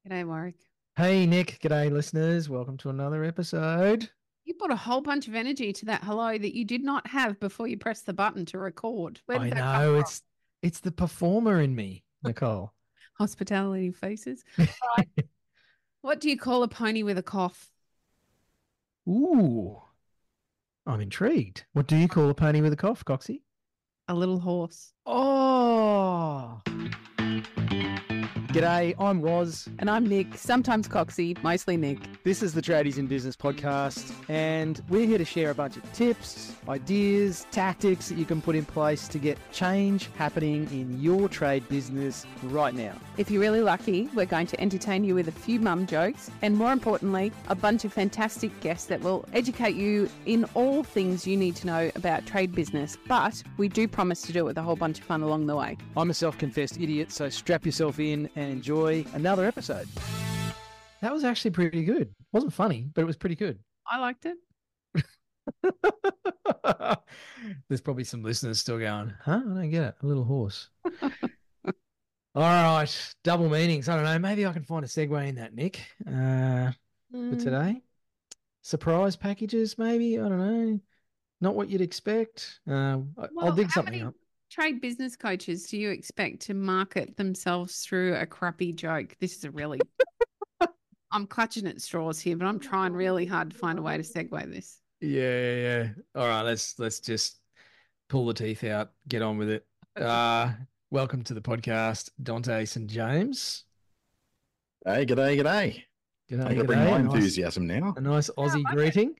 G'day, Warwick. Hey Nick, g'day listeners. Welcome to another episode. You brought a whole bunch of energy to that hello that you did not have before you pressed the button to record. Where did I that come know from? it's the performer in me, Nicole. Hospitality faces. All right. What do you call a pony with a cough? Ooh, I'm intrigued. What do you call a pony with a cough, Coxie? A little horse. Oh, g'day. I'm Roz. And I'm Nick, sometimes Coxie, mostly Nick. This is the Tradies in Business podcast, and we're here to share a bunch of tips, ideas, tactics that you can put in place to get change happening in your trade business right now. If you're really lucky, we're going to entertain you with a few mum jokes and, more importantly, a bunch of fantastic guests that will educate you in all things you need to know about trade business. But we do promise to do it with a whole bunch of fun along the way. I'm a self-confessed idiot, so strap yourself in and enjoy another episode. That was actually pretty good. It wasn't funny, but it was pretty good. I liked it. There's probably some listeners still going, huh? I don't get it. A little horse. All right. Double meanings. I don't know. Maybe I can find a segue in that, Nick, for today. Surprise packages, maybe. I don't know. Not what you'd expect. I'll dig how something many up. trade business coaches do you expect to market themselves through a crappy joke? This is a really. I'm clutching at straws here, but I'm trying really hard to find a way to segue this. Yeah. All right, let's just pull the teeth out, get on with it. Welcome to the podcast, Dante St. James. Hey, g'day. I gotta bring my enthusiasm now. A nice Aussie greeting.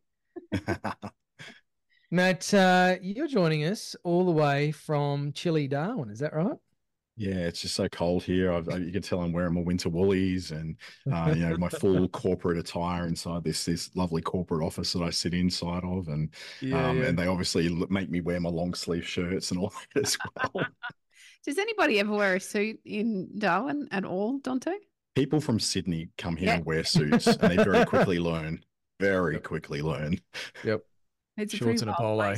Matt, you're joining us all the way from chilly Darwin, is that right? Yeah, it's just so cold here. You can tell I'm wearing my winter woolies and my full corporate attire inside this lovely corporate office that I sit inside of, and and they obviously make me wear my long sleeve shirts and all that as well. Does anybody ever wear a suit in Darwin at all, Dante? People from Sydney come here and wear suits, and they very quickly learn. Yep. It's Shorts and a polo.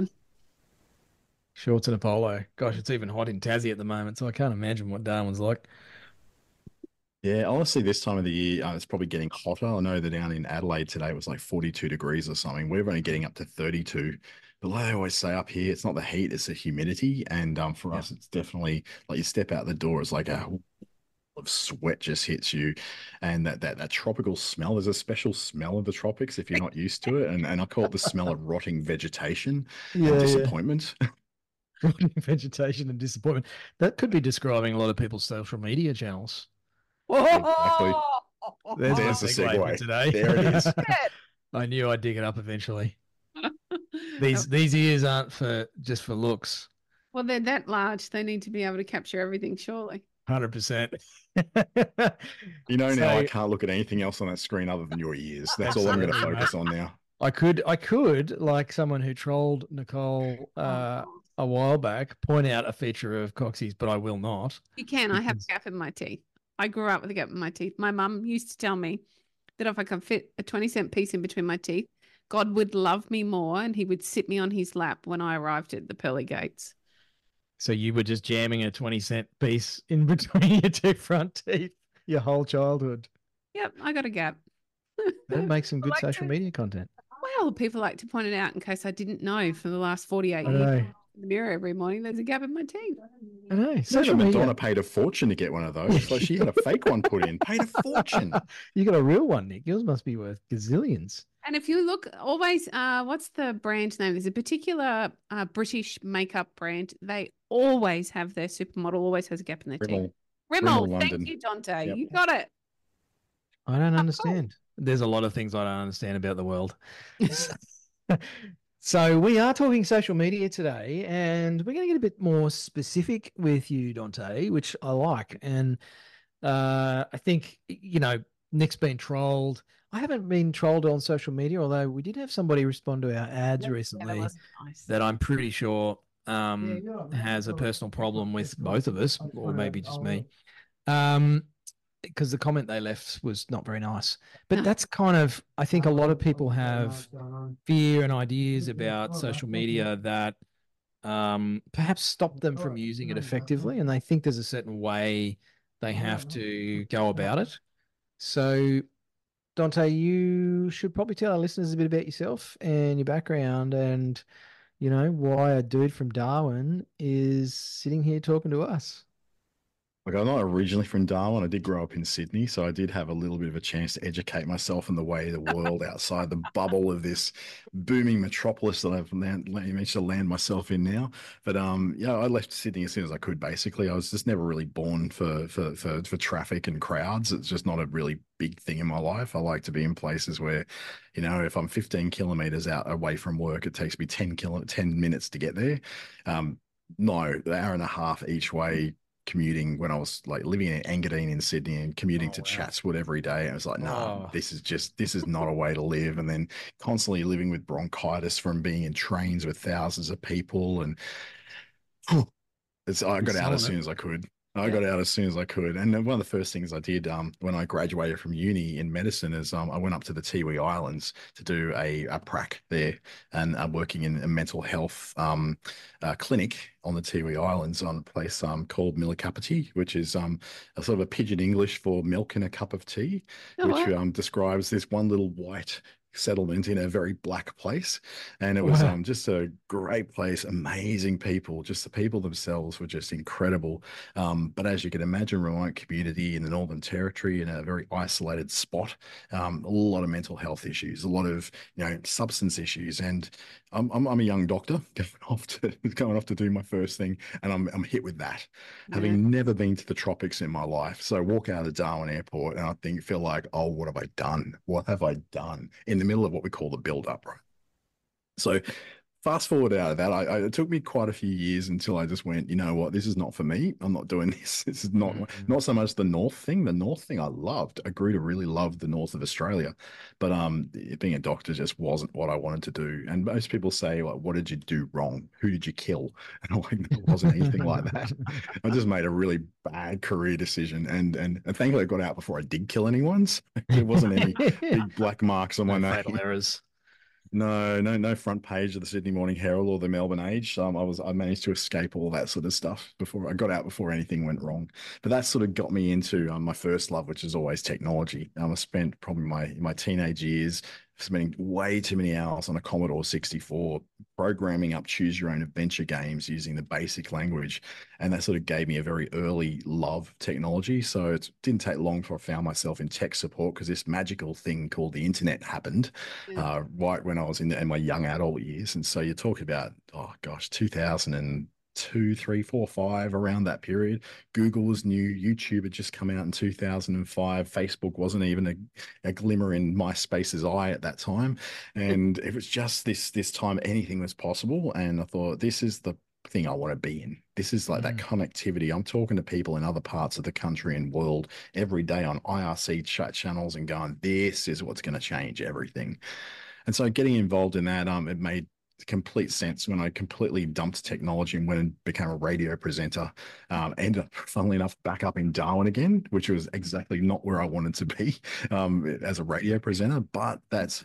Shorts and a polo. Gosh, it's even hot in Tassie at the moment, so I can't imagine what Darwin's like. Yeah, honestly, this time of the year, it's probably getting hotter. I know that down in Adelaide today it was like 42 degrees or something. We're only getting up to 32. But like I always say up here, it's not the heat, it's the humidity. And for us, it's definitely like you step out the door, it's like a of sweat just hits you, and that tropical smell. There's a special smell of the tropics if you're not used to it, and I call it the smell of rotting vegetation and disappointment. Rotting vegetation and disappointment. That could be describing a lot of people's social media channels. Exactly. There's my There's the segue for segue. today. There it is. I knew I'd dig it up eventually. These ears aren't just for looks. Well, they're that large. They need to be able to capture everything, surely. 100%. Now I can't look at anything else on that screen other than your ears. That's all I'm going to focus on now. I could, like someone who trolled Nicole a while back, point out a feature of Coxie's, but I will not. You can. I have a gap in my teeth. I grew up with a gap in my teeth. My mum used to tell me that if I could fit a 20-cent piece in between my teeth, God would love me more, and he would sit me on his lap when I arrived at the pearly gates. So you were just jamming a 20-cent piece in between your two front teeth your whole childhood. Yep, I got a gap. That makes some good social media content. Well, people like to point it out in case I didn't know for the last 48 years. In the mirror every morning, there's a gap in my teeth. I know. Social Madonna paid a fortune to get one of those. So she had a fake one put in. Paid a fortune. You got a real one, Nick. Yours must be worth gazillions. And if you look, always, what's the brand name? There's a particular British makeup brand. They always have their supermodel always has a gap in their teeth. Rimmel. Thank you, Dante. Yep. You got it. I don't understand. There's a lot of things I don't understand about the world. So we are talking social media today, and we're going to get a bit more specific with you, Dante, which I like. And I think, Nick's been trolled. I haven't been trolled on social media, although we did have somebody respond to our ads recently that I'm pretty sure has a personal problem with both of us, or maybe just me. Because the comment they left was not very nice. But that's kind of, I think a lot of people have fear and ideas about social media that perhaps stop them from using it effectively. And they think there's a certain way they have to go about it. So, Dante, you should probably tell our listeners a bit about yourself and your background and, why a dude from Darwin is sitting here talking to us. Like, I'm not originally from Darwin. I did grow up in Sydney, so I did have a little bit of a chance to educate myself in the way of the world outside the bubble of this booming metropolis that I've managed to land myself in now. But yeah, I left Sydney as soon as I could. Basically, I was just never really born for traffic and crowds. It's just not a really big thing in my life. I like to be in places where, if I'm 15 kilometers out away from work, it takes me 10 minutes to get there. No, an hour and a half each way commuting when I was like living in Engadine in Sydney and commuting to Chatswood every day. I was like, no, this is not a way to live. And then constantly living with bronchitis from being in trains with thousands of people. And I got out as soon as I could. I got out as soon as I could. And one of the first things I did when I graduated from uni in medicine is I went up to the Tiwi Islands to do a prac there, and I'm working in a mental health clinic on the Tiwi Islands on a place called Millikapati, which is a sort of a pidgin English for milk in a cup of tea, which describes this one little white settlement in a very black place. And it was just a great place, amazing people. Just the people themselves were just incredible. But as you can imagine, remote community in the Northern Territory in a very isolated spot, a lot of mental health issues, a lot of substance issues. And I'm a young doctor going off to do my first thing, and I'm hit with that, having never been to the tropics in my life. So I walk out of the Darwin airport and I feel like, oh, what have I done? What have I done in the middle of what we call the build-up, right? So fast forward out of that, it took me quite a few years until I just went, you know what, this is not for me. I'm not doing this. This is not so much the North thing. The North thing I loved. I grew to really love the North of Australia, but being a doctor just wasn't what I wanted to do. And most people say, like, what did you do wrong? Who did you kill? And I'm like, it wasn't anything like that. I just made a really bad career decision, and thankfully I got out before I did kill anyone. So there wasn't any big black marks on my name. Fatal errors. No front page of the Sydney Morning Herald or the Melbourne Age. I managed to escape all that sort of stuff before I got out, before anything went wrong. But that sort of got me into my first love, which is always technology. I spent probably my teenage years spending way too many hours on a Commodore 64, programming up choose your own adventure games using the BASIC language. And that sort of gave me a very early love of technology. So it didn't take long before I found myself in tech support, because this magical thing called the internet happened right when I was in my young adult years. And so you're talking about, 2002, 3, 4, 5, around that period. Google was new. YouTube had just come out in 2005. Facebook wasn't even a glimmer in MySpace's eye at that time. And it was just this time anything was possible. And I thought, this is the thing I want to be in. This is like that connectivity. I'm talking to people in other parts of the country and world every day on IRC chat channels and going, this is what's going to change everything. And so getting involved in that, it made complete sense when I completely dumped technology and went and became a radio presenter. Ended up, funnily enough, back up in Darwin again, which was exactly not where I wanted to be as a radio presenter. But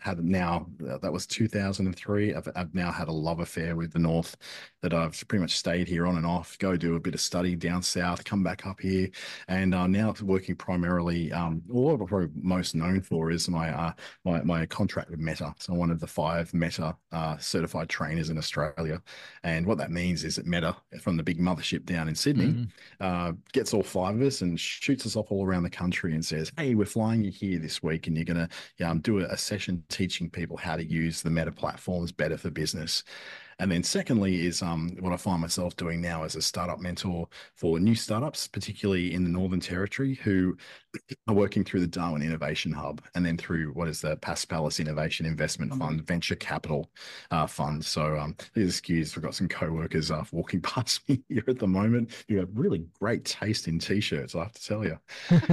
that was 2003. I've now had a love affair with the North, that I've pretty much stayed here on and off, go do a bit of study down south, come back up here, and now working primarily, what I'm probably most known for is my contract with Meta. So I'm one of the 5 Meta certified trainers in Australia. And what that means is that Meta, from the big mothership down in Sydney, gets all 5 of us and shoots us off all around the country and says, hey, we're flying you here this week, and you're going to do a session teaching people how to use the Meta platforms better for business. And then secondly is what I find myself doing now as a startup mentor for new startups, particularly in the Northern Territory, who are working through the Darwin Innovation Hub and then through what is the Paspalis Innovation Investment Fund, venture capital fund. So please excuse, we've got some co-workers walking past me here at the moment. You have really great taste in t-shirts, I have to tell you.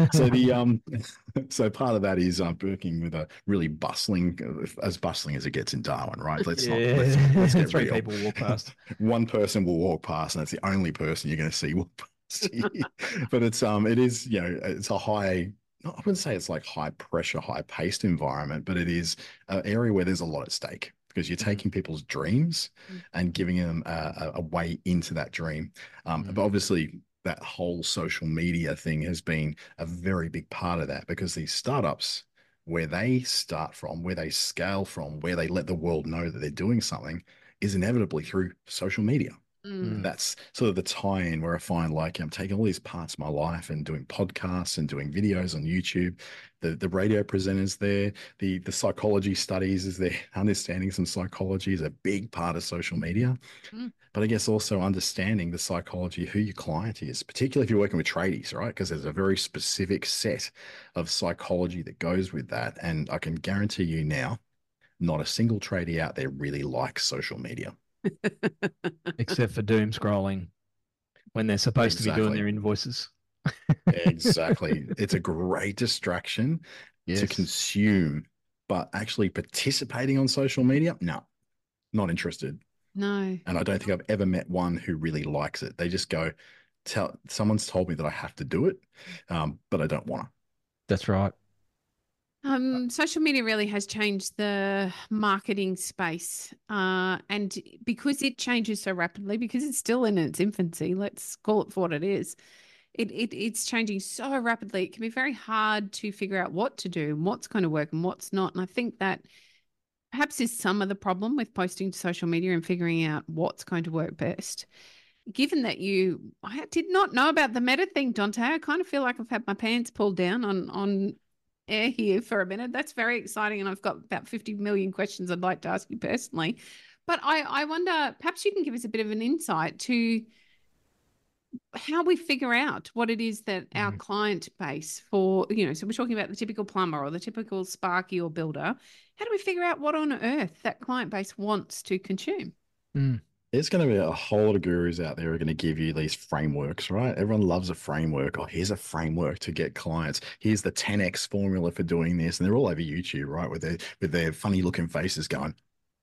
So so part of that is working with a really bustling as it gets in Darwin, right? Let's get real. People walk past. One person will walk past, and that's the only person you're going to see walk past. But it is, it's a high, I wouldn't say it's like high pressure, high paced environment, but it is an area where there's a lot at stake, because you're taking people's dreams and giving them a way into that dream. But obviously, that whole social media thing has been a very big part of that, because these startups, where they start from, where they scale from, where they let the world know that they're doing something, is inevitably through social media. Mm. That's sort of the tie-in where I find, like, I'm taking all these parts of my life and doing podcasts and doing videos on YouTube. The radio presenters there, the psychology studies is there. Understanding some psychology is a big part of social media. Mm. But I guess also understanding the psychology of who your client is, particularly if you're working with tradies, right? Because there's a very specific set of psychology that goes with that. And I can guarantee you now, not a single tradie out there really likes social media. Except for doom scrolling when they're supposed to be doing Exactly. their invoices. Exactly. It's a great distraction to Yes. consume, but actually participating on social media, no, not interested. No. And I don't think I've ever met one who really likes it. They just go, someone's told me that I have to do it, but I don't want to. That's right. Social media really has changed the marketing space. And because it changes so rapidly, because it's still in its infancy, let's call it for what it is. It's changing so rapidly. It can be very hard to figure out what to do and what's going to work and what's not. And I think that perhaps is some of the problem with posting to social media and figuring out what's going to work best. Given that I did not know about the Meta thing, Dante, I kind of feel like I've had my pants pulled down on air here for a minute. That's very exciting. And I've got about 50 million questions I'd like to ask you personally. But I wonder, perhaps you can give us a bit of an insight to how we figure out what it is that our client base so we're talking about the typical plumber or the typical Sparky or builder. How do we figure out what on earth that client base wants to consume? There's going to be a whole lot of gurus out there who are going to give you these frameworks, right? Everyone loves a framework. Oh, here's a framework to get clients. Here's the 10x formula for doing this. And they're all over YouTube, right? With their funny looking faces going.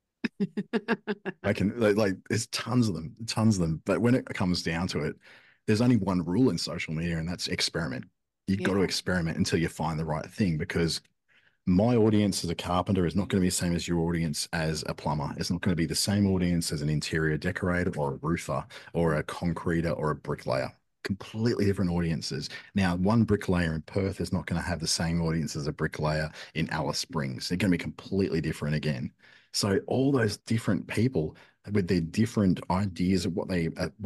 There's tons of them. But when it comes down to it, there's only one rule in social media, and that's experiment. You've got to experiment until you find the right thing, because my audience as a carpenter is not going to be the same as your audience as a plumber. It's not going to be the same audience as an interior decorator or a roofer or a concreter or a bricklayer. Completely different audiences. Now, one bricklayer in Perth is not going to have the same audience as a bricklayer in Alice Springs. They're going to be completely different again. So all those different people with their different ideas of what they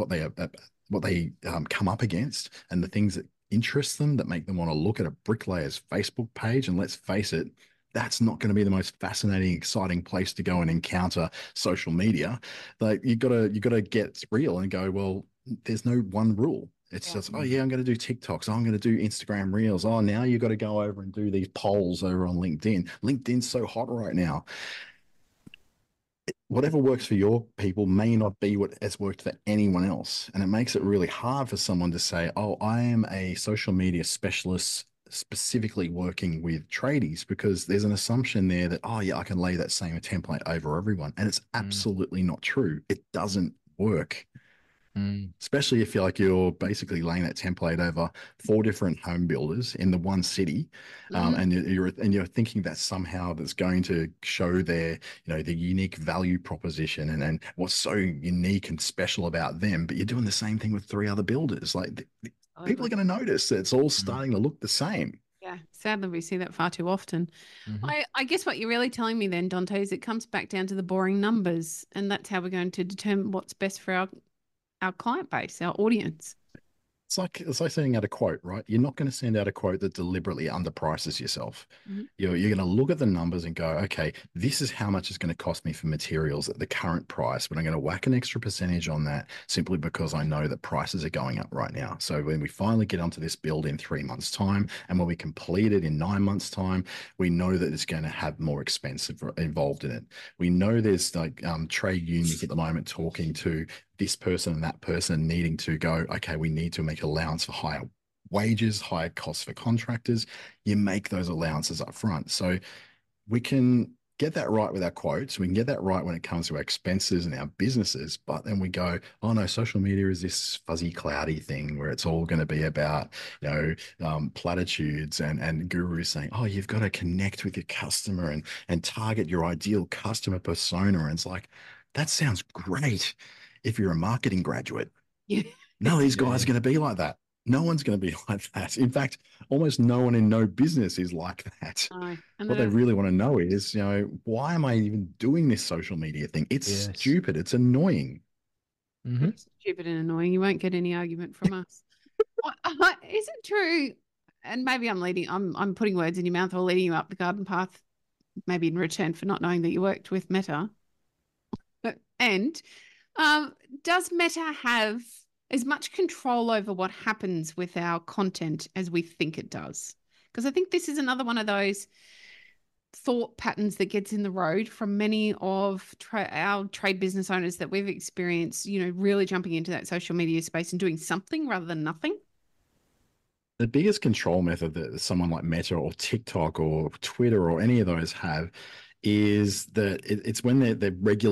come up against, and the things that interest them, that make them want to look at a bricklayer's Facebook page. And let's face it, that's not going to be the most fascinating, exciting place to go and encounter social media. Like, you gotta get real and go, well, there's no one rule. It's just, oh yeah, I'm going to do TikToks. Oh, I'm going to do Instagram Reels. Oh, now you got to go over and do these polls over on LinkedIn. LinkedIn's so hot right now. Whatever works for your people may not be what has worked for anyone else. And it makes it really hard for someone to say, oh, I am a social media specialist specifically working with tradies, because there's an assumption there that, oh yeah, I can lay that same template over everyone. And it's absolutely not true. It doesn't work. Especially if you're basically laying that template over 4 different home builders in the one city, and you're thinking that somehow that's going to show their, the unique value proposition and what's so unique and special about them. But you're doing the same thing with 3 other builders. Like, people are going to notice that it's all starting to look the same. Yeah, sadly, we see that far too often. I guess what you're really telling me then, Dante, is it comes back down to the boring numbers, and that's how we're going to determine what's best for our client base, our audience. It's like sending out a quote, right? You're not going to send out a quote that deliberately underprices yourself. You're going to look at the numbers and go, okay, this is how much it's going to cost me for materials at the current price, but I'm going to whack an extra percentage on that simply because I know that prices are going up right now. So when we finally get onto this build in 3 months' time, and when we complete it in 9 months' time, we know that it's going to have more expense involved in it. We know there's trade unions at the moment talking to this person and that person, needing to go, okay, we need to make allowance for higher wages, higher costs for contractors. You make those allowances up front. So we can get that right with our quotes. We can get that right when it comes to our expenses and our businesses. But then we go, oh no, social media is this fuzzy, cloudy thing where it's all going to be about, platitudes and gurus saying, oh, you've got to connect with your customer and target your ideal customer persona. And it's like, that sounds great if you're a marketing graduate. Yeah. none of these guys Yeah. are going to be like that. No one's going to be like that. In fact, almost no one in no business is like that. No. And What they really want to know is, why am I even doing this social media thing? It's Yes. stupid. It's annoying. Mhm. it's stupid and annoying. You won't get any argument from us. Is it true? And maybe I'm putting words in your mouth or leading you up the garden path, maybe in return for not knowing that you worked with Meta. And does Meta have as much control over what happens with our content as we think it does? Because I think this is another one of those thought patterns that gets in the road from many of our trade business owners that we've experienced, really jumping into that social media space and doing something rather than nothing. The biggest control method that someone like Meta or TikTok or Twitter or any of those have is that it's when the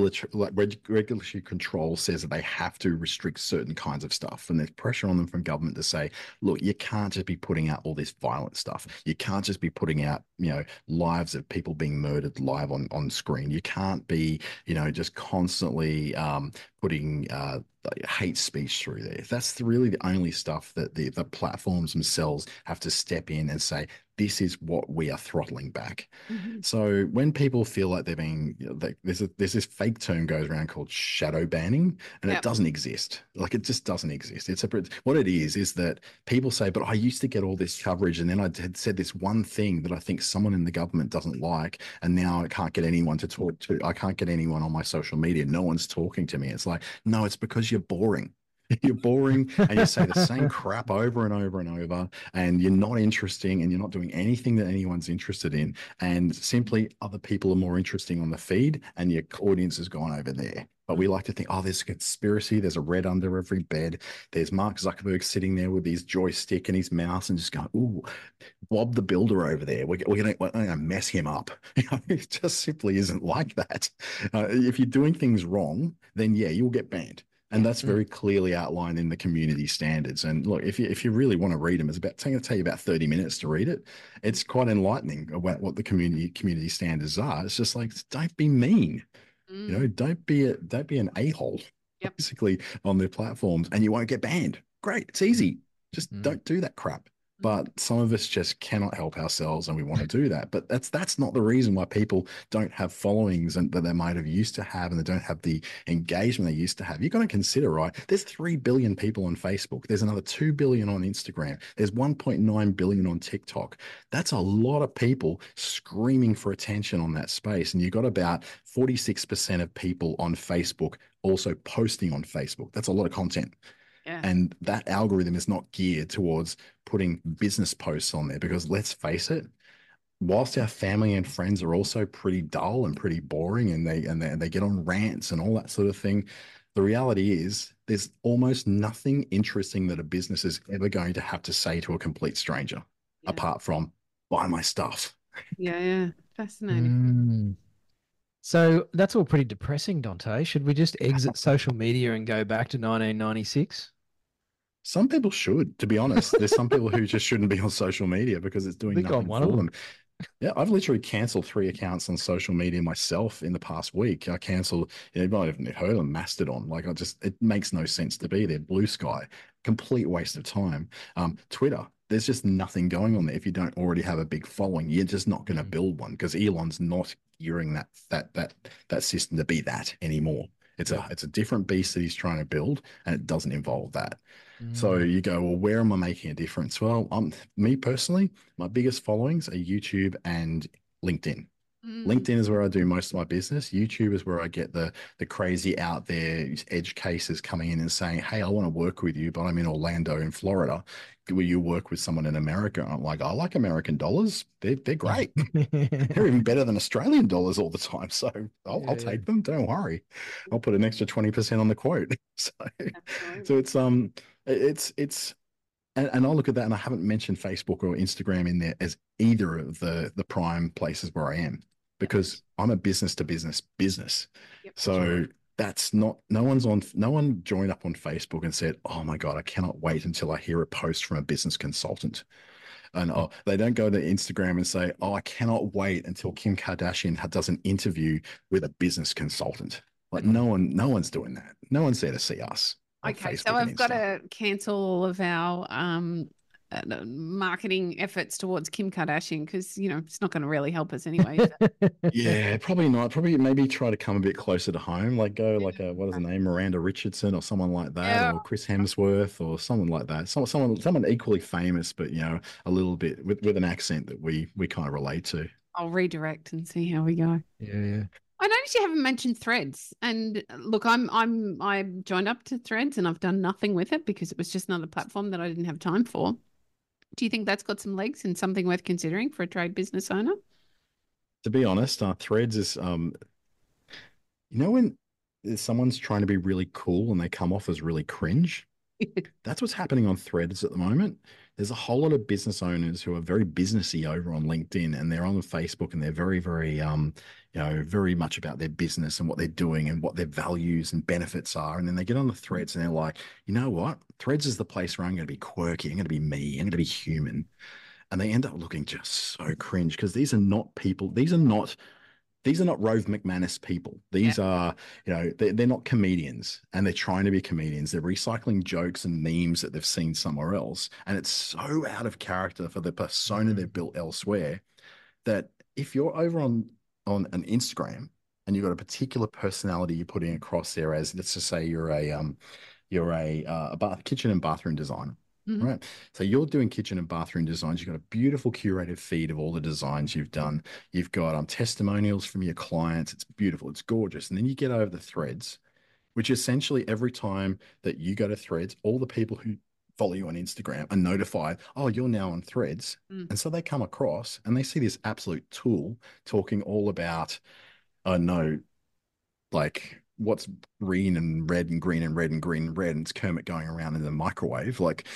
regulatory control says that they have to restrict certain kinds of stuff, and there's pressure on them from government to say, look, you can't just be putting out all this violent stuff. You can't just be putting out, lives of people being murdered live on screen. You can't be, just constantly putting hate speech through there. That's really the only stuff that the platforms themselves have to step in and say, this is what we are throttling back. Mm-hmm. So when people feel like they're being, there's this fake term goes around called shadow banning, and Yep. it doesn't exist. Like, it just doesn't exist. What it is that people say, but I used to get all this coverage, and then I had said this one thing that I think someone in the government doesn't like, and now I can't get anyone to talk to. I can't get anyone on my social media. No one's talking to me. It's like, no, it's because you're boring. You're boring, and you say the same crap over and over and over, and you're not interesting, and you're not doing anything that anyone's interested in. And simply other people are more interesting on the feed, and your audience has gone over there. But we like to think, oh, there's a conspiracy. There's a red under every bed. There's Mark Zuckerberg sitting there with his joystick and his mouse and just going, ooh, Bob the Builder over there. We're going to mess him up. It just simply isn't like that. If you're doing things wrong, then yeah, you'll get banned. And that's very clearly outlined in the community standards. And look, if you really want to read them, it's going to take you about 30 minutes to read it. It's quite enlightening about what the community standards are. It's just like, don't be mean. Don't be an a-hole, Yep. basically, on their platforms, and you won't get banned. Great. It's easy. Just don't do that crap. But some of us just cannot help ourselves, and we want to do that. But that's not the reason why people don't have followings and that they might have used to have, and they don't have the engagement they used to have. You've got to consider, right? There's 3 billion people on Facebook. There's another 2 billion on Instagram. There's 1.9 billion on TikTok. That's a lot of people screaming for attention on that space. And you've got about 46% of people on Facebook also posting on Facebook. That's a lot of content. Yeah. And that algorithm is not geared towards putting business posts on there, because let's face it, whilst our family and friends are also pretty dull and pretty boring, and they get on rants and all that sort of thing, the reality is there's almost nothing interesting that a business is ever going to have to say to a complete stranger, apart from buy my stuff. Yeah. Fascinating. So that's all pretty depressing, Dante. Should we just exit social media and go back to 1996? Some people should, to be honest. There's some people who just shouldn't be on social media because it's doing nothing for them. Yeah, I've literally canceled 3 accounts on social media myself in the past week. I canceled, you might have heard of Mastodon. Like, it makes no sense to be there. Blue Sky, complete waste of time. Twitter, there's just nothing going on there. If you don't already have a big following, you're just not going to build one, because Elon's not gearing that system to be that anymore. It's a different beast that he's trying to build, and it doesn't involve that. So you go, well, where am I making a difference? Well, me personally, my biggest followings are YouTube and LinkedIn. LinkedIn is where I do most of my business. YouTube is where I get the crazy out there edge cases coming in and saying, hey, I want to work with you, but I'm in Orlando in Florida. Will you work with someone in America? And I'm like, I like American dollars. They're great. They're even better than Australian dollars all the time. So I'll take them. Don't worry. I'll put an extra 20% on the quote. So it's and I'll look at that, and I haven't mentioned Facebook or Instagram in there as either of the prime places where I am, because I'm a business to business. Yep. So that's not, no one joined up on Facebook and said, oh my God, I cannot wait until I hear a post from a business consultant. And they don't go to Instagram and say, oh, I cannot wait until Kim Kardashian does an interview with a business consultant. Like, no one's doing that. No one's there to see us. on Okay, Facebook so and I've got Insta. to cancel all of our marketing efforts towards Kim Kardashian because it's not going to really help us anyway. Yeah, probably not. Probably maybe try to come a bit closer to home, like go like a what is the name, Miranda Richardson or someone like that, Yeah, or Chris Hemsworth or someone like that. Someone equally famous, but a little bit with an accent that we kind of relate to. I'll redirect and see how we go. Yeah. I noticed you haven't mentioned Threads, and look, I joined up to Threads, and I've done nothing with it because it was just another platform that I didn't have time for. Do you think that's got some legs and something worth considering for a trade business owner? To be honest, Threads is when someone's trying to be really cool and they come off as really cringe. That's what's happening on Threads at the moment. There's a whole lot of business owners who are very businessy over on LinkedIn, and they're on Facebook, and they're very, very, very much about their business and what they're doing and what their values and benefits are. And then they get on the Threads and they're like, you know what? Threads is the place where I'm going to be quirky. I'm going to be me. I'm going to be human. And they end up looking just so cringe because these are not people. These are not Rove McManus people. These are, they're not comedians, and they're trying to be comedians. They're recycling jokes and memes that they've seen somewhere else. And it's so out of character for the persona they've built elsewhere that if you're over on an Instagram and you've got a particular personality you're putting across there as, let's just say you're a kitchen and bathroom designer. Mhm. Right. So you're doing kitchen and bathroom designs. You've got a beautiful curated feed of all the designs you've done. You've got testimonials from your clients. It's beautiful. It's gorgeous. And then you get over the Threads, which essentially every time that you go to Threads, all the people who follow you on Instagram are notified, oh, you're now on Threads. Mm. And so they come across and they see this absolute tool talking all about, oh no, like what's green and red and green and red and green and red, and it's Kermit going around in the microwave. Like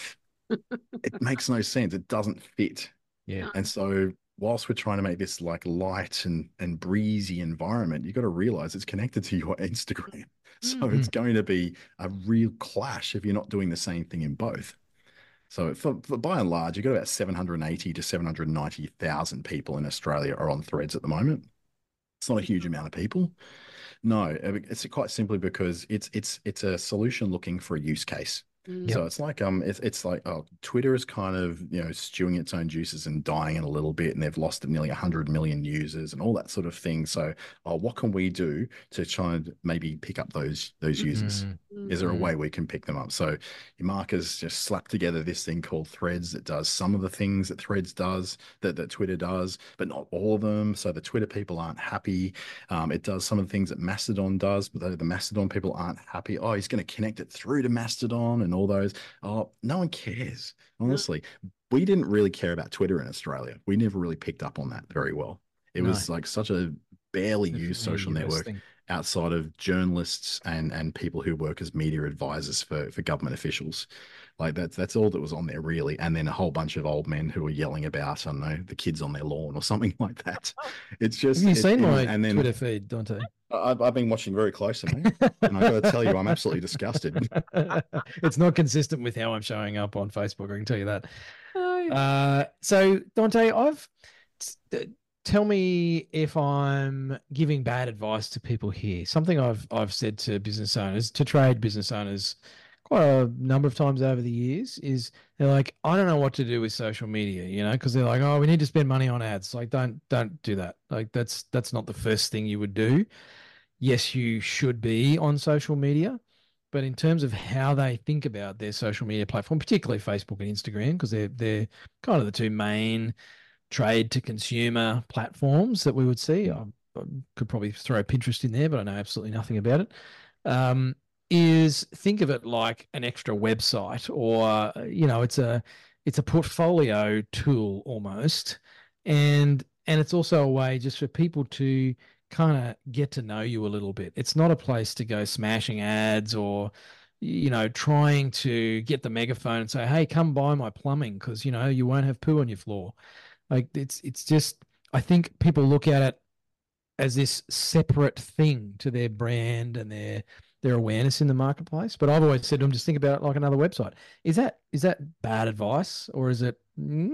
it makes no sense. It doesn't fit. Yeah. And so whilst we're trying to make this like light and breezy environment, you got to realize it's connected to your Instagram. So it's going to be a real clash if you're not doing the same thing in both. So for by and large, you've got about 780 to 790,000 people in Australia are on Threads at the moment. It's not a huge amount of people. No, it's quite simply because it's a solution looking for a use case. Mm. So it's like it's like Twitter is kind of stewing its own juices and dying in a little bit, and they've lost nearly 100 million users and all that sort of thing. So what can we do to try and maybe pick up those users? Is there a way we can pick them up? So Marcus just slapped together this thing called Threads that does some of the things that Threads does, that Twitter does, but not all of them. So the Twitter people aren't happy. It does some of the things that Mastodon does, but the Mastodon people aren't happy. Oh, he's going to connect it through to Mastodon and all those. Oh, no one cares. Honestly, we didn't really care about Twitter in Australia. We never really picked up on that very well. It was like such a barely used social network outside of journalists and people who work as media advisors for government officials. Like that's all that was on there really. And then a whole bunch of old men who were yelling about, I don't know, the kids on their lawn or something like that. It's just, have you seen my Twitter feed, Dante? I've been watching very closely, mate, and I've got to tell you, I'm absolutely disgusted. It's not consistent with how I'm showing up on Facebook, I can tell you that. Oh. So, Dante, tell me if I'm giving bad advice to people here. Something I've said to business owners, to trade business owners, quite a number of times over the years is they're like, I don't know what to do with social media, because they're like, oh, we need to spend money on ads. Like, don't do that. Like, that's not the first thing you would do. Yes, you should be on social media, but in terms of how they think about their social media platform, particularly Facebook and Instagram, because they're kind of the two main trade to consumer platforms that we would see. I could probably throw Pinterest in there, but I know absolutely nothing about it. Is think of it like an extra website, or it's a portfolio tool almost, and it's also a way just for people to kind of get to know you a little bit. It's not a place to go smashing ads or trying to get the megaphone and say, hey, come buy my plumbing because you won't have poo on your floor. Like it's just, I think people look at it as this separate thing to their brand and their awareness in the marketplace. But I've always said to them, just think about it like another website. Is that bad advice, or is it,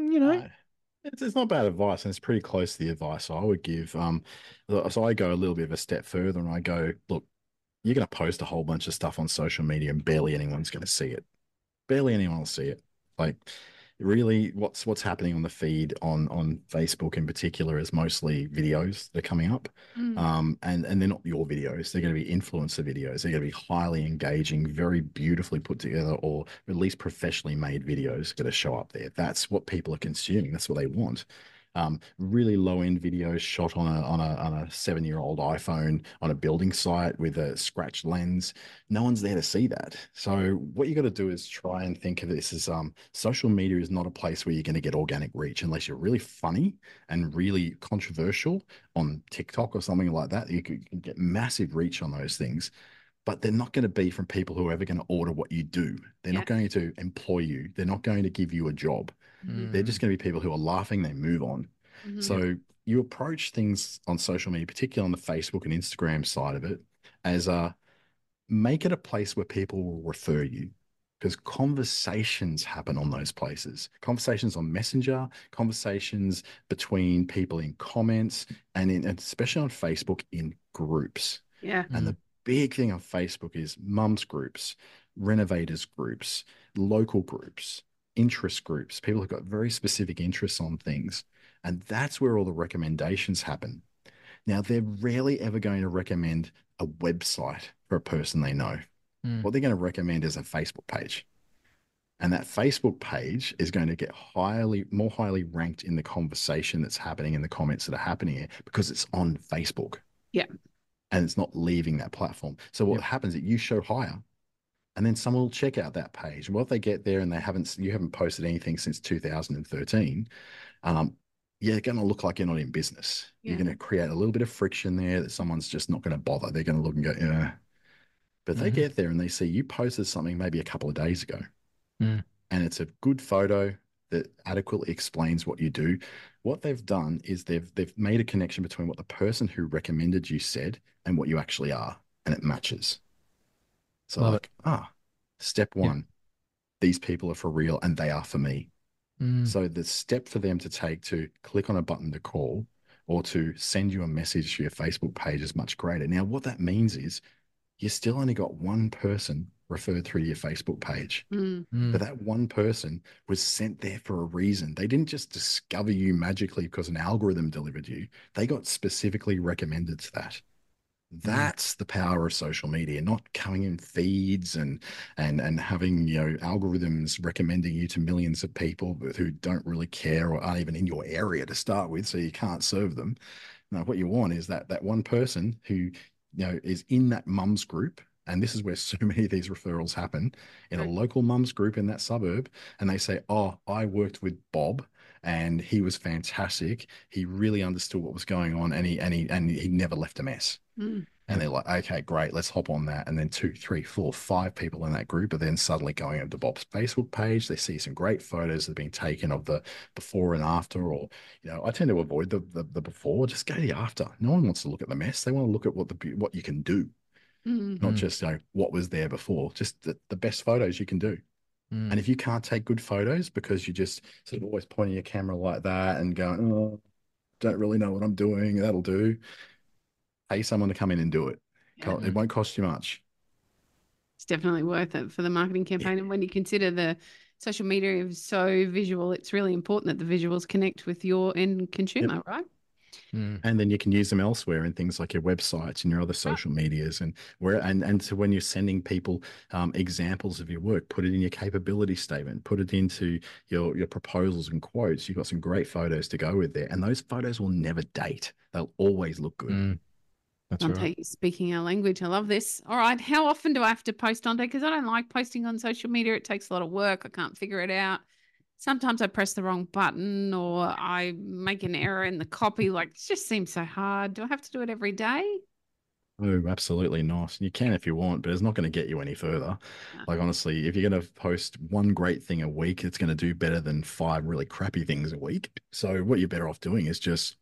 It's not bad advice, and it's pretty close to the advice I would give. So I go a little bit of a step further, and I go, look, you're going to post a whole bunch of stuff on social media and barely anyone's going to see it. Barely anyone will see it. Like, really, what's happening on the feed on Facebook in particular is mostly videos that are coming up. And they're not your videos. They're going to be influencer videos. They're going to be highly engaging, very beautifully put together, or at least professionally made videos going to show up there. That's what people are consuming. That's what they want. Really low end videos shot on a 7-year-old iPhone on a building site with a scratched lens. No one's there to see that. So what you got to do is try and think of this as social media is not a place where you're going to get organic reach unless you're really funny and really controversial on TikTok or something like that. You can get massive reach on those things. But they're not going to be from people who are ever going to order what you do. They're not going to employ you. They're not going to give you a job. They're just going to be people who are laughing, they move on. So you approach things on social media, particularly on the Facebook and Instagram side of it, as make it a place where people will refer you, because conversations happen on those places. Conversations on Messenger, conversations between people in comments, and especially on Facebook in groups. Yeah. And the big thing on Facebook is mums groups, renovators groups, local groups, interest groups, people who've got very specific interests on things. And that's where all the recommendations happen. Now, they're rarely ever going to recommend a website for a person they know. What they're going to recommend is a Facebook page. And that Facebook page is going to get more highly ranked in the conversation that's happening, in the comments that are happening here, because it's on Facebook. Yeah. And it's not leaving that platform. So what happens is you show higher, and then someone will check out that page. And what if they get there and you haven't posted anything since 2013? You're going to look like you're not in business. You're going to create a little bit of friction there that someone's just not going to bother. They're going to look and go, yeah. But they get there and they see you posted something maybe a couple of days ago, and it's a good photo that adequately explains what you do. What they've done is they've made a connection between what the person who recommended you said and what you actually are, and it matches. So step one, these people are for real and they are for me. So the step for them to take to click on a button to call or to send you a message to your Facebook page is much greater. Now, what that means is you still only got one person referred through to your Facebook page. But that one person was sent there for a reason. They didn't just discover you magically because an algorithm delivered you. They got specifically recommended to that. That's the power of social media, not coming in feeds and having, algorithms recommending you to millions of people who don't really care or aren't even in your area to start with, so you can't serve them. No, what you want is that one person who, is in that mums group, and this is where so many of these referrals happen, in a local mums group in that suburb, and they say, oh, I worked with Bob and he was fantastic. He really understood what was going on, and he never left a mess. And they're like, okay, great, let's hop on that. And then 2, 3, 4, 5 people in that group are then suddenly going over to Bob's Facebook page. They see some great photos that have been taken of the before and after, or, I tend to avoid the before. Just go to the after. No one wants to look at the mess. They want to look at what you can do, not just, what was there before, just the best photos you can do. And if you can't take good photos because you just sort of always pointing your camera like that and going, oh, don't really know what I'm doing, that'll do. Pay someone to come in and do it. It won't cost you much. It's definitely worth it for the marketing campaign. And when you consider the social media is so visual, it's really important that the visuals connect with your end consumer, right? And then you can use them elsewhere in things like your websites and your other social medias, and so when you're sending people examples of your work, put it in your capability statement, put it into your proposals and quotes. You've got some great photos to go with there, and those photos will never date. They'll always look good. That's Dante, right. speaking our language. I love this. All right. How often do I have to post, Dante? Because I don't like posting on social media. It takes a lot of work. I can't figure it out. Sometimes I press the wrong button or I make an error in the copy. Like, it just seems so hard. Do I have to do it every day? Oh, absolutely not. You can if you want, but it's not going to get you any further. Like, honestly, if you're going to post one great thing a week, it's going to do better than 5 really crappy things a week. So what you're better off doing is just,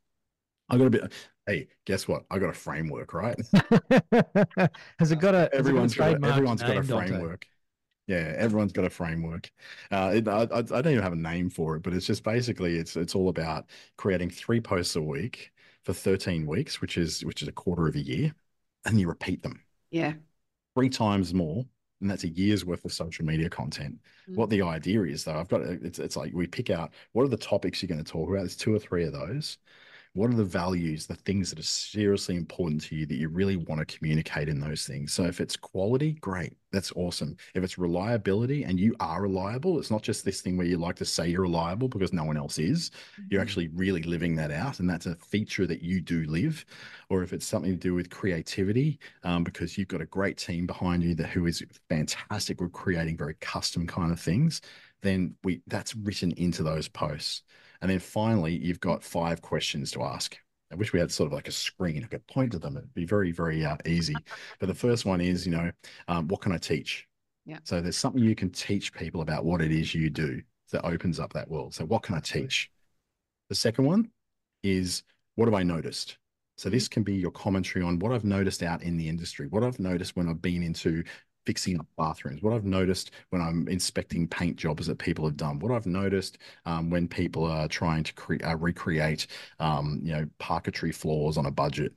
hey, guess what? I got a framework, right? Has it got a everyone's got a Dante? framework. Yeah, everyone's got a framework. I don't even have a name for it, but it's just basically it's all about creating 3 posts a week for 13 weeks, which is a quarter of a year, and you repeat them. Yeah. 3 times more, and that's a year's worth of social media content. What the idea is, though, it's like we pick out what are the topics you're going to talk about. There's 2 or 3 of those. What are the values, the things that are seriously important to you that you really want to communicate in those things? So if it's quality, great. That's awesome. If it's reliability and you are reliable, it's not just this thing where you like to say you're reliable because no one else is. You're actually really living that out. And that's a feature that you do live. Or if it's something to do with creativity, because you've got a great team behind you who is fantastic with creating very custom kind of things, then that's written into those posts. And then finally, you've got 5 questions to ask. I wish we had sort of like a screen. I could point to them. It'd be very, very easy. But the first one is, what can I teach? Yeah. So there's something you can teach people about what it is you do that opens up that world. So what can I teach? The second one is, what have I noticed? So this can be your commentary on what I've noticed out in the industry, what I've noticed when I've been into fixing up bathrooms, what I've noticed when I'm inspecting paint jobs that people have done, what I've noticed when people are trying to recreate, parquetry floors on a budget.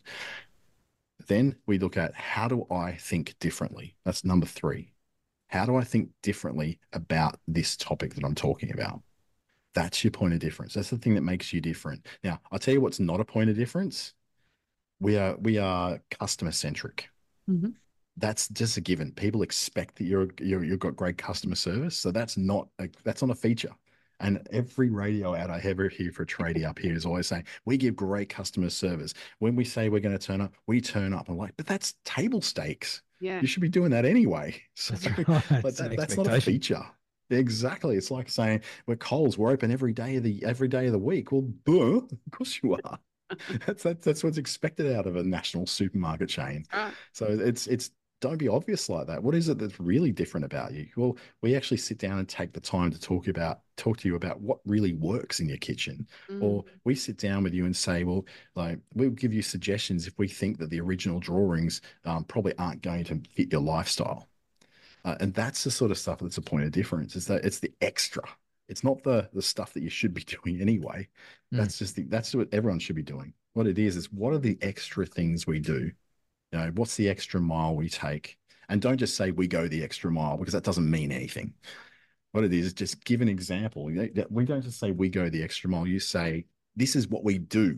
Then we look at, how do I think differently? That's number 3. How do I think differently about this topic that I'm talking about? That's your point of difference. That's the thing that makes you different. Now, I'll tell you what's not a point of difference. We are customer centric. Mm-hmm. That's just a given. People expect that you've got great customer service. So that's not a feature. And every radio ad I ever hear for a tradie up here is always saying, we give great customer service. When we say we're going to turn up, we turn up. I'm like, but that's table stakes. Yeah. You should be doing that anyway. So Right. that's not a feature. Exactly. It's like saying we're Coles, we're open every day of the week. Well, duh, of course you are. That's what's expected out of a national supermarket chain. Right. So it's don't be obvious like that. What is it that's really different about you? Well, we actually sit down and take the time to talk to you about what really works in your kitchen. Or we sit down with you and say, well, like, we'll give you suggestions if we think that the original drawings probably aren't going to fit your lifestyle. And that's the sort of stuff that's a point of difference, is that it's the extra. It's not the stuff that you should be doing anyway. That's what everyone should be doing. What it is what are the extra things we do? What's the extra mile we take? And don't just say we go the extra mile, because that doesn't mean anything. What it is just give an example. We don't just say we go the extra mile. You say, this is what we do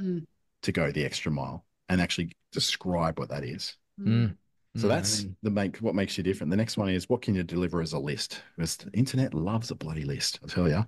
to go the extra mile, and actually describe what that is. So that's what makes you different. The next one is, what can you deliver as a list? Because the internet loves a bloody list, I tell you.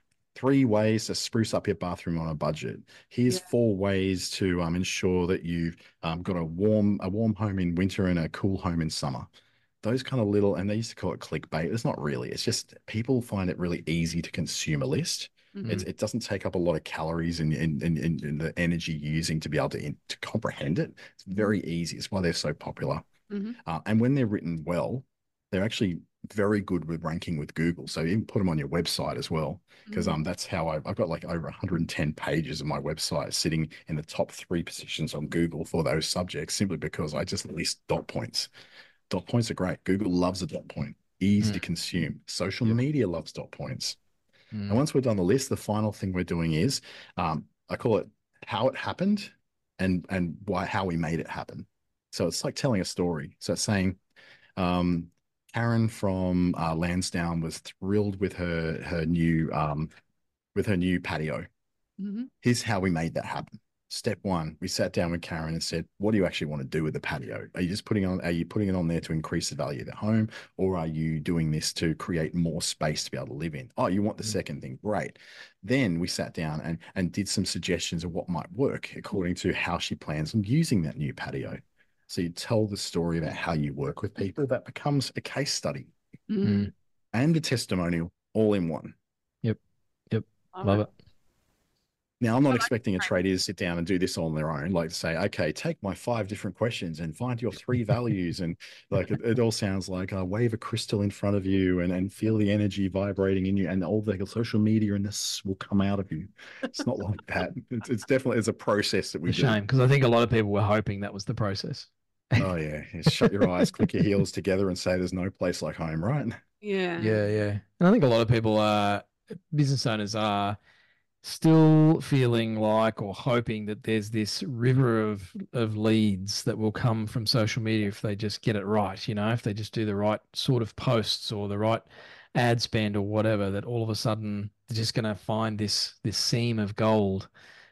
3 ways to spruce up your bathroom on a budget. Here's 4 ways to ensure that you've got a warm home in winter and a cool home in summer. Those kind of little, and they used to call it clickbait. It's not really. It's just people find it really easy to consume a list. It doesn't take up a lot of calories and the energy you're using to be able to comprehend it. It's very easy. It's why they're so popular. And when they're written well, they're actually very good with ranking with Google. So you can put them on your website as well, because that's how I've got like over 110 pages of my website sitting in the top 3 positions on Google for those subjects, simply because I just list dot points. Dot points are great. Google loves a dot point. Easy to consume. Social media loves dot points. And once we've done the list, the final thing we're doing is I call it how it happened and how we made it happen. So it's like telling a story. So it's saying, Karen from Lansdowne was thrilled with her new patio. Here's how we made that happen. Step 1, we sat down with Karen and said, what do you actually want to do with the patio? Are you putting it on there to increase the value of the home, or are you doing this to create more space to be able to live in? Oh, you want the second thing. Great. Then we sat down and did some suggestions of what might work according to how she plans on using that new patio. So you tell the story about how you work with people. That becomes a case study and a testimonial all in one. Yep. Love it. Now, I'm not expecting a tradie to sit down and do this on their own, like to say, okay, take my 5 different questions and find your 3 values. And like, it all sounds like wave a crystal in front of you and feel the energy vibrating in you, and all the social media and this will come out of you. It's not like that. It's definitely, it's a process that we do. Shame, because I think a lot of people were hoping that was the process. Oh yeah. Shut your eyes, click your heels together and say there's no place like home, right? Yeah. And I think a lot of people business owners are still feeling like or hoping that there's this river of leads that will come from social media if they just get it right, if they just do the right sort of posts or the right ad spend or whatever, that all of a sudden they're just going to find this seam of gold.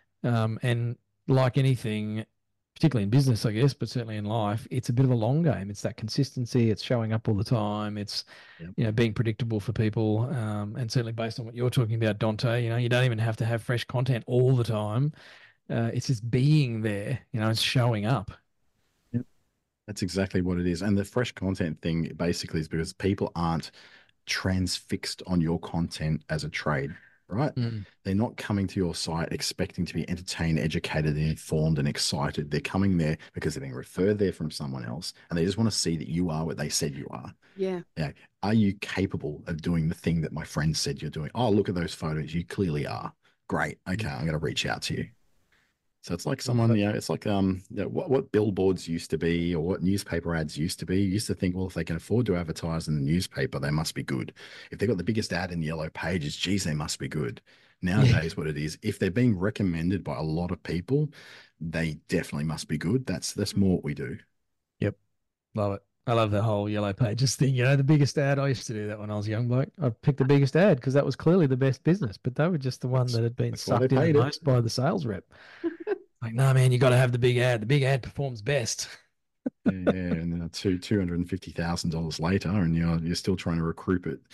And like anything, particularly in business, I guess, but certainly in life, it's a bit of a long game. It's that consistency. It's showing up all the time. It's, being predictable for people. And certainly based on what you're talking about, Dante, you don't even have to have fresh content all the time. It's just being there, it's showing up. Yep. That's exactly what it is. And the fresh content thing basically is because people aren't transfixed on your content as a trade. Right? They're not coming to your site expecting to be entertained, educated, and informed and excited. They're coming there because they're being referred there from someone else, and they just want to see that you are what they said you are. Yeah. Are you capable of doing the thing that my friend said you're doing? Oh, look at those photos. You clearly are. Great. Okay, I'm going to reach out to you. So it's like someone, it's like what billboards used to be or what newspaper ads used to be. You used to think, well, if they can afford to advertise in the newspaper, they must be good. If they've got the biggest ad in the Yellow Pages, geez, they must be good. Nowadays, what it is, if they're being recommended by a lot of people, they definitely must be good. That's more what we do. Yep. Love it. I love the whole Yellow Pages thing. The biggest ad, I used to do that when I was a young bloke. I picked the biggest ad because that was clearly the best business, but they were just the one that had been sucked in the most by the sales rep. Like, no, man, you got to have the big ad. The big ad performs best. And then $250,000 later, and you're still trying to recoup it.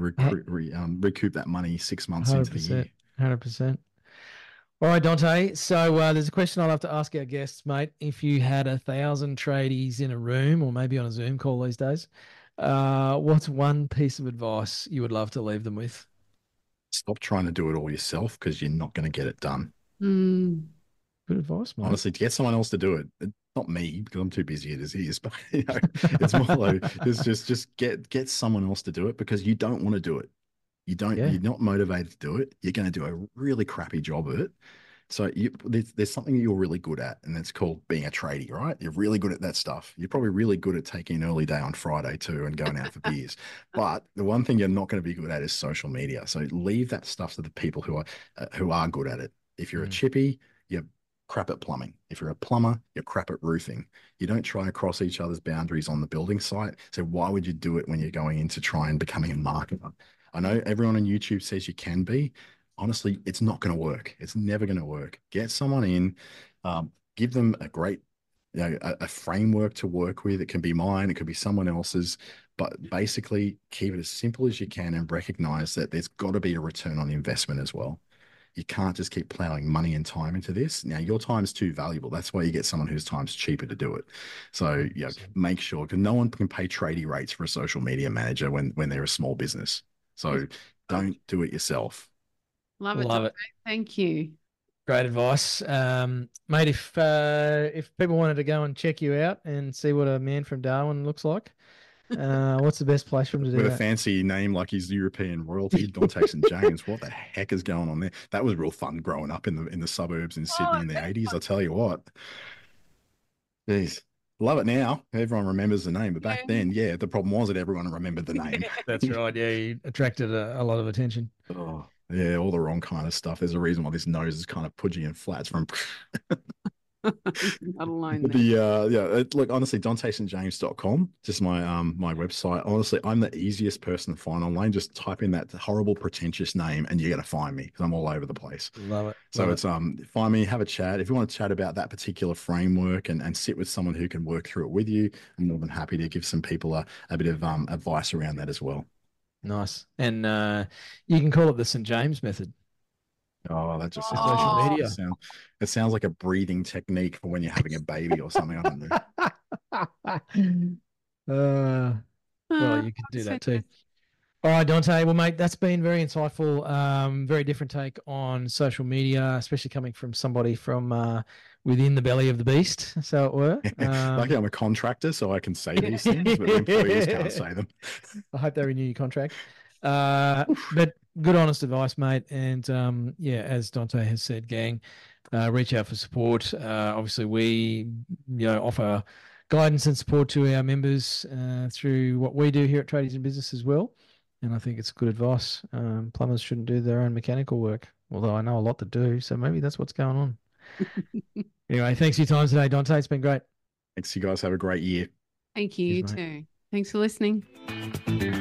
Recoup that money 6 months into the year. 100%. All right, Dante. So there's a question I'd love to ask our guests, mate. If you had 1,000 tradies in a room, or maybe on a Zoom call these days, what's one piece of advice you would love to leave them with? Stop trying to do it all yourself because you're not going to get it done. Good advice, mate. Honestly, to get someone else to do it, not me because I'm too busy as it is, but it's more like it's just get someone else to do it because you don't want to do it. You're not motivated to do it. You're going to do a really crappy job at it. So there's something you're really good at, and it's called being a tradie, right? You're really good at that stuff. You're probably really good at taking an early day on Friday too and going out for beers. But the one thing you're not going to be good at is social media. So leave that stuff to the people who are good at it. If you're a chippy, you're crap at plumbing. If you're a plumber, you're crap at roofing. You don't try and cross each other's boundaries on the building site. So why would you do it when you're going in to try and becoming a marketer? I know everyone on YouTube says you can be. Honestly, it's not going to work. It's never going to work. Get someone in, give them a great, a framework to work with. It can be mine. It could be someone else's, but basically keep it as simple as you can and recognize that there's got to be a return on investment as well. You can't just keep plowing money and time into this. Now, your time's too valuable. That's why you get someone whose time's cheaper to do it. So, make sure, because no one can pay tradie rates for a social media manager when they're a small business. So don't do it yourself. Love it. Thank you. Great advice. Mate, if people wanted to go and check you out and see what a man from Darwin looks like, what's the best place for him to do with that? A fancy name like his European royalty, Dante St. James. What the heck is going on there? That was real fun growing up in the suburbs in Sydney in the 80s. I'll tell you what. Jeez. Love it now. Everyone remembers the name. But back then, the problem was that everyone remembered the name. That's right. Yeah, you attracted a lot of attention. Oh, yeah, all the wrong kind of stuff. There's a reason why this nose is kind of pudgy and flat. It's from... Not alone. Look, honestly, DanteStJames.com, just my website. Honestly, I'm the easiest person to find online. Just type in that horrible, pretentious name, and you're gonna find me because I'm all over the place. Love it. So it's find me, have a chat. If you want to chat about that particular framework and sit with someone who can work through it with you, I'm more than happy to give some people a bit of advice around that as well. Nice. And you can call it the St. James method. Oh, that just social media. It sounds like a breathing technique for when you're having a baby or something. I don't know. Well, you could do that too. All right, Dante. Well, mate, that's been very insightful. Very different take on social media, especially coming from somebody from within the belly of the beast, so it were. Lucky I'm a contractor, so I can say these things, but the employees can't say them. I hope they renew your contract. But good, honest advice, mate. And as Dante has said, gang, reach out for support. Obviously, we offer guidance and support to our members through what we do here at Tradies in Business as well. And I think it's good advice. Plumbers shouldn't do their own mechanical work. although I know a lot to do. So maybe that's what's going on. Anyway, thanks for your time today, Dante. It's been great. Thanks, you guys. Have a great year. Thank you, you Cheers, mate. too. Thanks for listening.